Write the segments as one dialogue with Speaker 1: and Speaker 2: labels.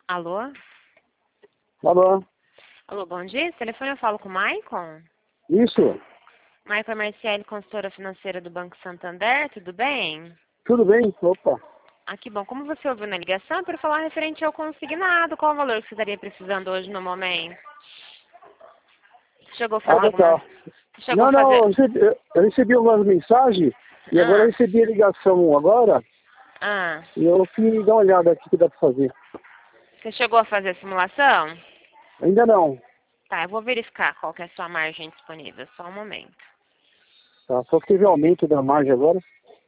Speaker 1: Alô?
Speaker 2: Alô?
Speaker 1: Alô, bom dia. Esse telefone eu falo com o Maicon?
Speaker 2: Isso?
Speaker 1: Maicon Marcielli, consultora financeira do Banco Santander, tudo bem?
Speaker 2: Tudo bem? Opa.
Speaker 1: Ah, que bom. Como você ouviu na ligação, para falar referente ao consignado, qual o valor que você estaria precisando hoje no momento? Chegou a fazer alguma...
Speaker 2: Tá.
Speaker 1: Chegou a
Speaker 2: Não,
Speaker 1: fazer...
Speaker 2: eu recebi algumas mensagens e agora eu recebi a ligação agora
Speaker 1: Ah,
Speaker 2: e eu fui dar uma olhada aqui que dá pra fazer.
Speaker 1: você chegou a fazer a simulação?
Speaker 2: Ainda não.
Speaker 1: Tá, eu vou verificar qual que é a sua margem disponível, só um momento.
Speaker 2: Tá, só que teve aumento da margem agora.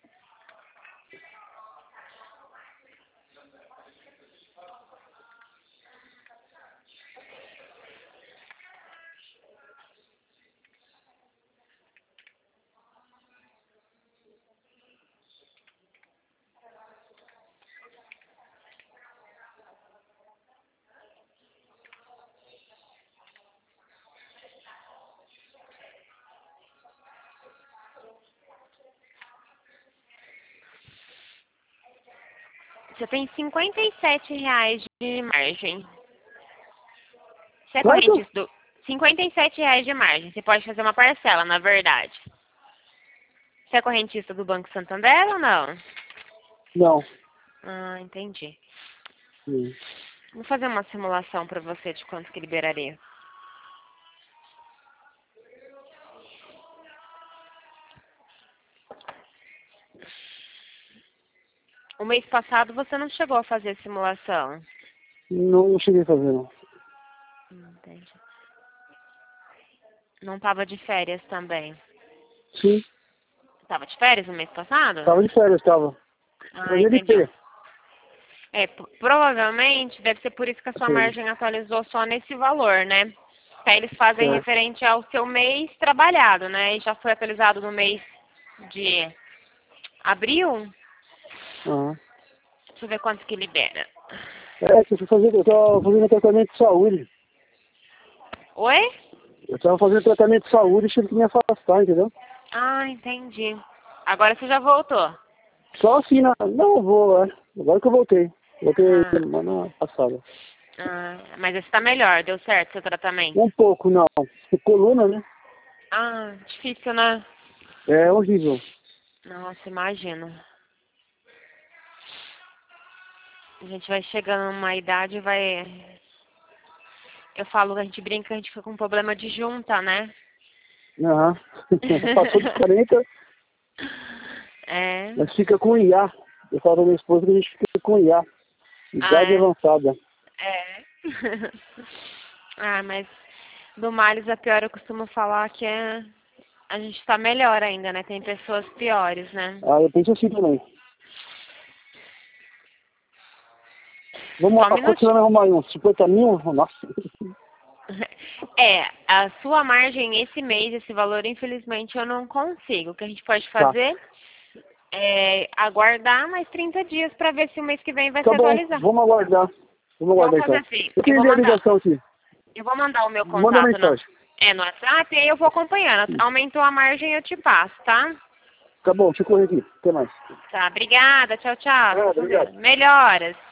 Speaker 1: Você tem R$ 57 de margem. Você é
Speaker 2: Quanto?
Speaker 1: correntista do... R$ 57 de margem. Você pode fazer uma parcela, na verdade. Você é correntista do Banco Santander ou não?
Speaker 2: Não.
Speaker 1: Ah, entendi.
Speaker 2: Sim.
Speaker 1: Vou fazer uma simulação para você de quanto que liberaria. O mês passado você não chegou a fazer simulação.
Speaker 2: Não cheguei a fazer, não.
Speaker 1: Entendi. Não estava de férias também.
Speaker 2: Sim.
Speaker 1: Estava de férias no mês passado?
Speaker 2: Tava de férias, tava.
Speaker 1: Ah,
Speaker 2: Mas ele
Speaker 1: entendi.
Speaker 2: P.
Speaker 1: Provavelmente deve ser por isso que a sua
Speaker 2: Sim.
Speaker 1: margem atualizou só nesse valor, né? Aí eles fazem
Speaker 2: Certo.
Speaker 1: referente ao seu mês trabalhado, né? E já foi atualizado no mês de abril.
Speaker 2: Aham.
Speaker 1: Deixa eu ver quanto que libera.
Speaker 2: Que eu tava fazendo tratamento de saúde.
Speaker 1: Oi?
Speaker 2: Eu tava fazendo tratamento de saúde e tive que me afastar, entendeu?
Speaker 1: Ah, entendi. Agora você já voltou.
Speaker 2: Só assim, não, eu vou, agora que eu voltei. Voltei
Speaker 1: Ah,
Speaker 2: semana passada.
Speaker 1: mas esse tá melhor, deu certo seu tratamento.
Speaker 2: Um pouco, não. Coluna, né?
Speaker 1: Ah, difícil, né?
Speaker 2: É horrível.
Speaker 1: Nossa, imagino. A gente vai chegando numa idade e vai... Eu falo, a gente brinca, a gente fica com problema de junta, né?
Speaker 2: Aham. Passou dos 40,
Speaker 1: É.
Speaker 2: mas fica com IA. Eu falo pra minha esposa que a gente fica com IA.
Speaker 1: Ah,
Speaker 2: Idade
Speaker 1: é?
Speaker 2: avançada.
Speaker 1: É. Ah, mas do males a pior eu costumo falar que é... A gente tá melhor ainda, né? Tem pessoas piores, né?
Speaker 2: Ah, eu penso assim também. Vamos
Speaker 1: Só um
Speaker 2: lá, quanto você vai
Speaker 1: minutinho.
Speaker 2: me arrumar aí? Uns 50 mil? Nossa.
Speaker 1: É, a sua margem esse mês, esse valor, infelizmente, eu não consigo. O que a gente pode
Speaker 2: Tá.
Speaker 1: fazer é aguardar mais 30 dias para ver se o mês que vem vai
Speaker 2: Tá
Speaker 1: se
Speaker 2: bom,
Speaker 1: atualizar.
Speaker 2: vamos aguardar. Vamos
Speaker 1: Vamos
Speaker 2: aguardar
Speaker 1: fazer
Speaker 2: então.
Speaker 1: assim.
Speaker 2: Eu tenho a ligação aqui.
Speaker 1: Eu vou mandar o meu
Speaker 2: Manda
Speaker 1: contato
Speaker 2: mensagem.
Speaker 1: no WhatsApp e aí eu vou acompanhando. Aumentou a margem, eu te passo, tá?
Speaker 2: Tá bom, deixa eu correr aqui. Até mais.
Speaker 1: Tá, obrigada. Tchau, tchau. Fica com Deus.
Speaker 2: Obrigado.
Speaker 1: Melhoras.